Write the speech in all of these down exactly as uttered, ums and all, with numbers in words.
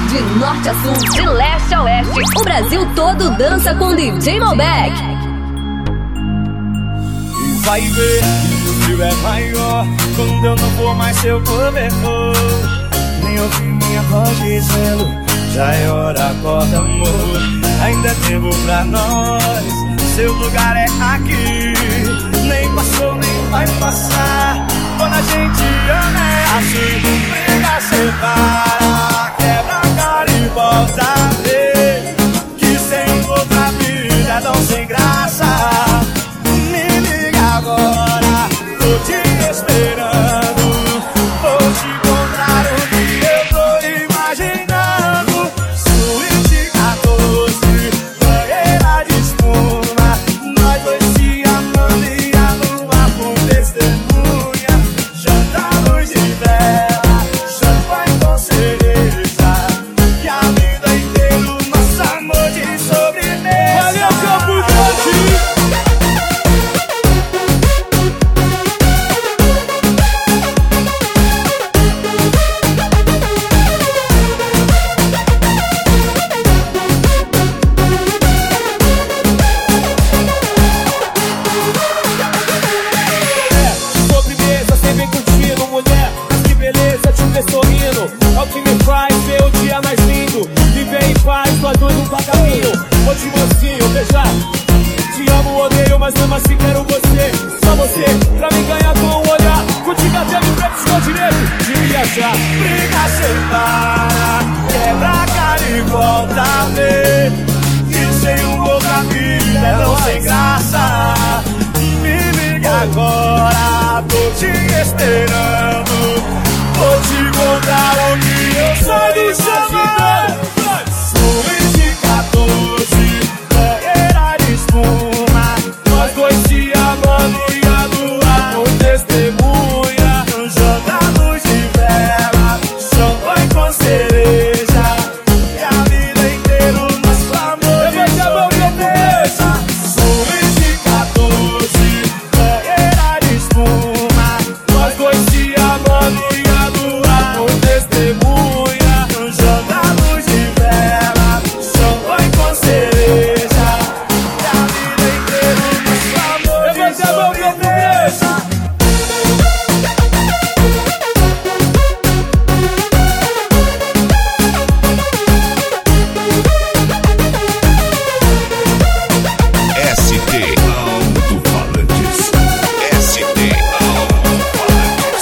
De norte a sul, de leste a oeste, o Brasil todo dança com D J Malbec. E vai ver que o frio é maior quando eu não vou mais ser o cobertor. Nem ouvi minha voz dizendo, já é hora, acorda amor. Ainda é tempo pra nós, seu lugar é aqui. Nem passou, nem vai passar. Quando a gente ama é assim. Briga, separa, quebra a cara e volta a ver que sem outra vida é tão sem graça. Me liga agora, tô te esperando. Vou te encontrar onde eu tô imaginando. Suíte quatorze, banheira de espuma. Nós dois se amando e a lua por testemunha. Janta, luz de vela, champanhe com cereja. E a vida inteira o nosso amor de sobremesa. Valeu, Campo Grande! Sobremesa, sem bem curtindo, mulher. Mas que beleza te ver sorrindo. É o que me faz ver o dia mais lindo. Viver em paz, nós dois um caminho. Vou te mocinho, beijar. Te amo, odeio, mas mesmo assim quero você. Só você, pra me ganhar com um olhar. Contigo até me precisou direito de me achar. Briga, separa, quebra a cara e volta a ver que sem um outra vida é tão sem graça. Me liga agora, tô te esperando. Vou te encontrar onde eu saio do chamar. Suíte quatorze, banheira de espuma. Nós dois se amando e a lua por testemunha. Joga luz de vela, champanhe com cereja. E a vida inteira o nosso amor de sobremesa. Suíte quatorze, banheira de espuma. Nós dois se amando e a lua por testemunha. Joga luz de vela, champanhe com cereja. E a vida inteira o nosso amor de sobremesa. S T Alto-Falantes. S T Alto-Falantes.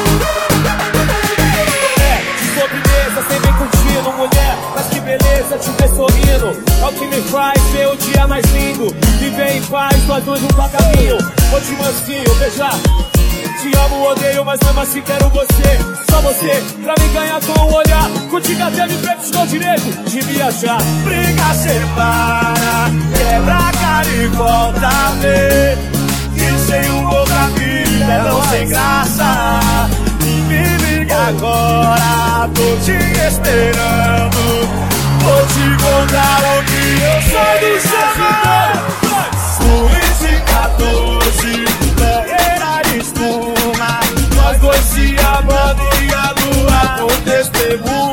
De sobremesa, sem bem curtindo, mulher. Mas que beleza te ver sorrindo. É o que me faz ver o dia mais lindo. Viver em paz, nós dois um caminho. Vou te mansinho, beijar. Te amo, odeio, mas mesmo assim quero você. Só você, pra me ganhar com um olhar. Contigo até me precisou direito de me achar. Briga, separa, quebra a cara e volta a ver que sem um outra vida é tão sem graça. Me liga agora, tô te esperando. Vou te encontrar onde eu saio do chamar. Suíte quatorze, banheira de espuma. Nós dois se amando e a lua por testemunha.